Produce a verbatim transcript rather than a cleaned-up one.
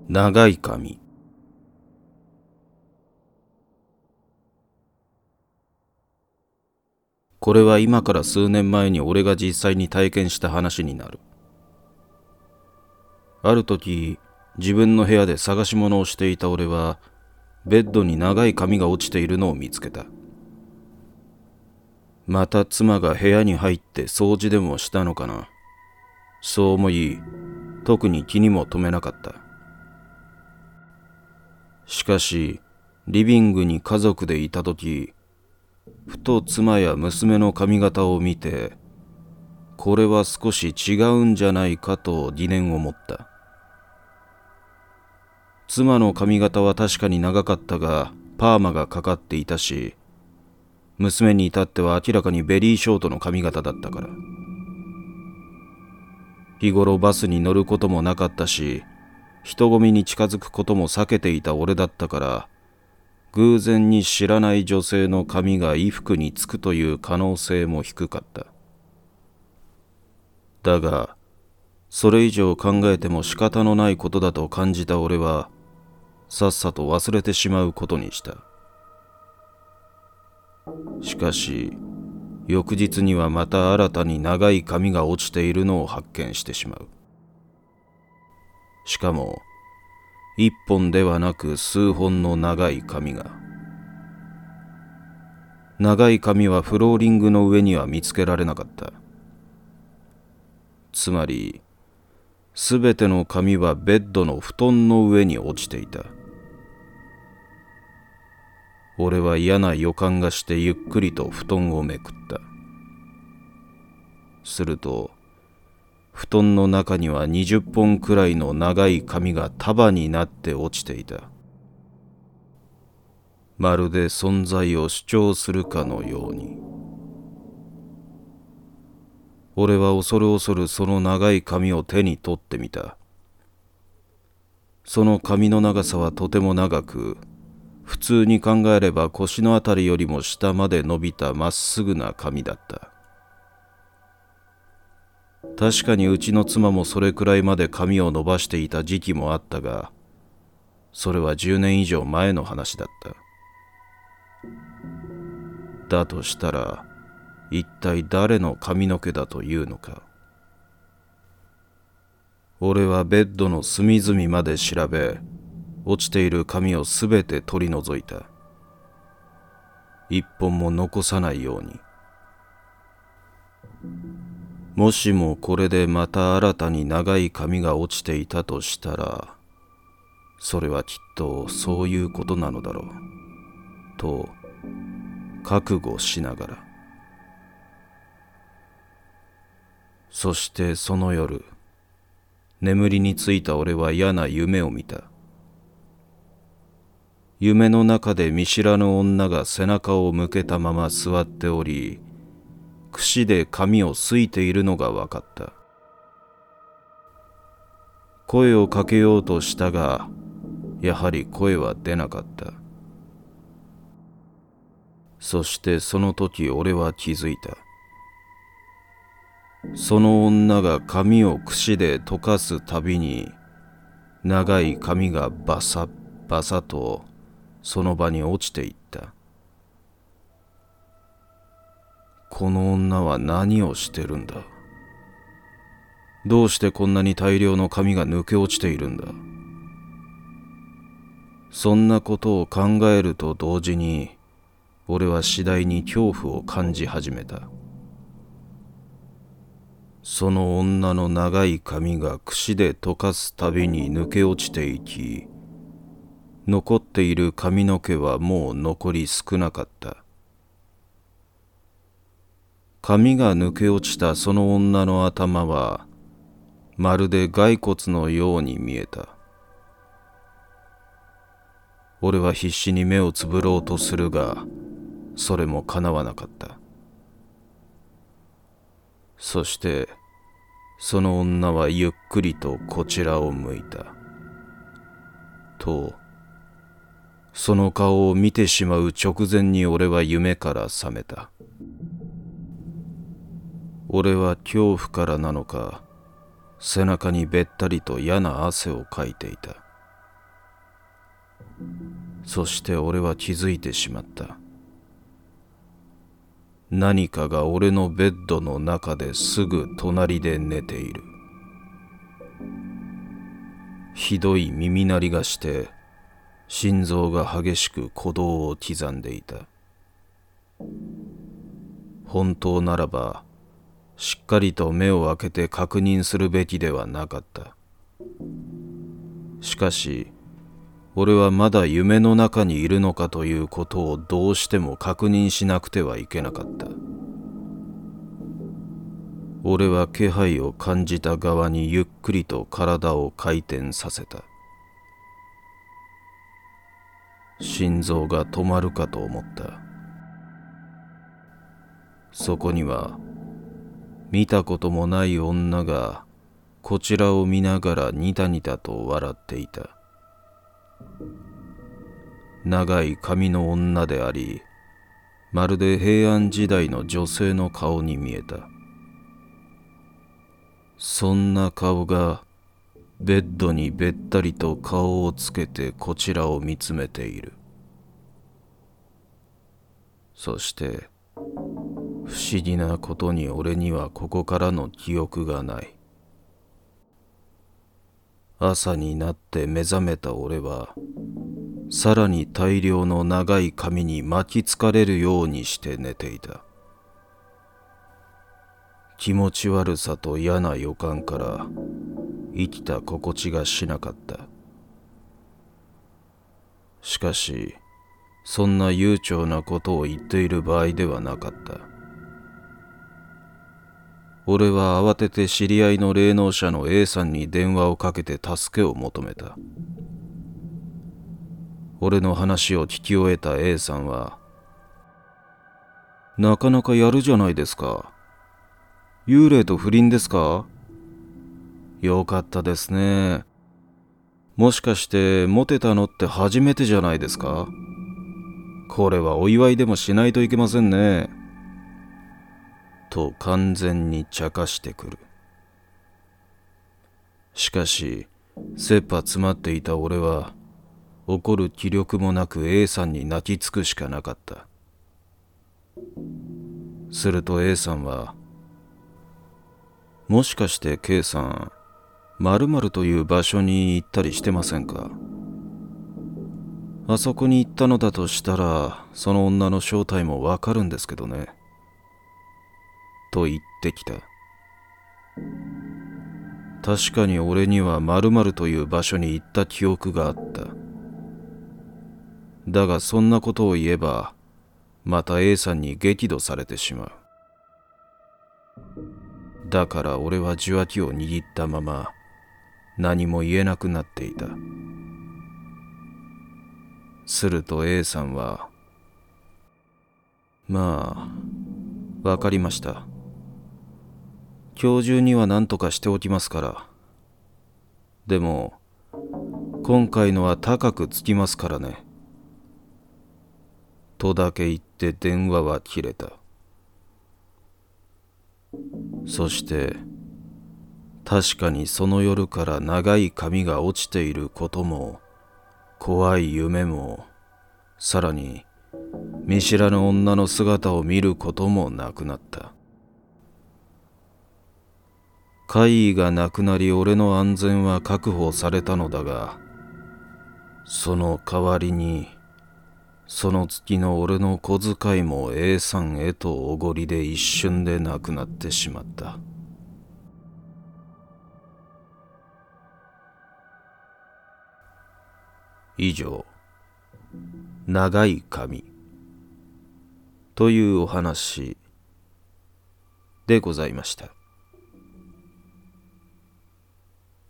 長い髪。これは今から数年前に俺が実際に体験した話になる。ある時、自分の部屋で探し物をしていた俺は、ベッドに長い髪が落ちているのを見つけた。また妻が部屋に入って掃除でもしたのかな。そう思い、特に気にも留めなかった。しかし、リビングに家族でいた時、ふと妻や娘の髪型を見て、これは少し違うんじゃないかと疑念を持った。妻の髪型は確かに長かったが、パーマがかかっていたし、娘に至っては明らかにベリーショートの髪型だったから。日頃バスに乗ることもなかったし、人混みに近づくことも避けていた俺だったから、偶然に知らない女性の髪が衣服につくという可能性も低かった。だが、それ以上考えても仕方のないことだと感じた俺は、さっさと忘れてしまうことにした。しかし、翌日にはまた新たに長い髪が落ちているのを発見してしまう。しかも、一本ではなく数本の長い髪が。長い髪はフローリングの上には見つけられなかった。つまり、すべての髪はベッドの布団の上に落ちていた。俺は嫌な予感がしてゆっくりと布団をめくった。すると、布団の中にはにじゅっぽんくらいの長い髪が束になって落ちていた。まるで存在を主張するかのように。俺は恐る恐るその長い髪を手に取ってみた。その髪の長さはとても長く、普通に考えれば腰のあたりよりも下まで伸びたまっすぐな髪だった。確かにうちの妻もそれくらいまで髪を伸ばしていた時期もあったが、それはじゅうねん以上前の話だった。だとしたら、一体誰の髪の毛だというのか。俺はベッドの隅々まで調べ、落ちている髪をすべて取り除いた。一本も残さないように。もしもこれでまた新たに長い髪が落ちていたとしたら、それはきっとそういうことなのだろう、と覚悟しながら。そしてその夜、眠りについた俺は嫌な夢を見た。夢の中で見知らぬ女が背中を向けたまま座っており、櫛で髪をすいているのがわかった。声をかけようとしたが、やはり声は出なかった。そしてその時俺は気づいた。その女が髪を櫛で溶かすたびに、長い髪がバサッバサとその場に落ちていった。この女は何をしてるんだ。どうしてこんなに大量の髪が抜け落ちているんだ。そんなことを考えると同時に、俺は次第に恐怖を感じ始めた。その女の長い髪が櫛で溶かすたびに抜け落ちていき、残っている髪の毛はもう残り少なかった。髪が抜け落ちたその女の頭は、まるで骸骨のように見えた。俺は必死に目をつぶろうとするが、それも叶わなかった。そして、その女はゆっくりとこちらを向いた。と、その顔を見てしまう直前に俺は夢から覚めた。俺は恐怖からなのか、背中にべったりと嫌な汗をかいていた。 そして俺は気づいてしまった。何かが俺のベッドの中ですぐ隣で寝ている。ひどい耳鳴りがして心臓が激しく鼓動を刻んでいた。本当ならばしっかりと目を開けて確認するべきではなかった。しかし俺はまだ夢の中にいるのかということをどうしても確認しなくてはいけなかった。俺は気配を感じた側にゆっくりと体を回転させた。心臓が止まるかと思った。そこには見たこともない女がこちらを見ながらニタニタと笑っていた。長い髪の女であり、まるで平安時代の女性の顔に見えた。そんな顔がベッドにべったりと顔をつけてこちらを見つめている。そして不思議なことに俺にはここからの記憶がない。朝になって目覚めた俺はさらに大量の長い髪に巻きつかれるようにして寝ていた。気持ち悪さと嫌な予感から生きた心地がしなかった。しかしそんな悠長なことを言っている場合ではなかった。俺は慌てて知り合いの霊能者の A さんに電話をかけて助けを求めた。俺の話を聞き終えた A さんは、なかなかやるじゃないですか。幽霊と不倫ですか？よかったですね。もしかしてモテたのって初めてじゃないですか？これはお祝いでもしないといけませんね。と完全に茶化してくる。しかし切羽詰まっていた俺は怒る気力もなく A さんに泣きつくしかなかった。すると A さんは、もしかして K さん、〇〇という場所に行ったりしてませんか？あそこに行ったのだとしたら、その女の正体もわかるんですけどね。と言ってきた。確かに俺には〇〇という場所に行った記憶があった。だがそんなことを言えば、また A さんに激怒されてしまう。だから俺は受話器を握ったまま何も言えなくなっていた。すると A さんは、まあ、わかりました。今日中には何とかしておきますから。でも、今回のは高くつきますからね。とだけ言って電話は切れた。そして、確かにその夜から長い髪が落ちていることも、怖い夢も、さらに見知らぬ女の姿を見ることもなくなった。怪異がなくなり俺の安全は確保されたのだが、その代わりに、その月の俺の小遣いも A さんへとおごりで一瞬でなくなってしまった。以上、長い髪というお話でございました。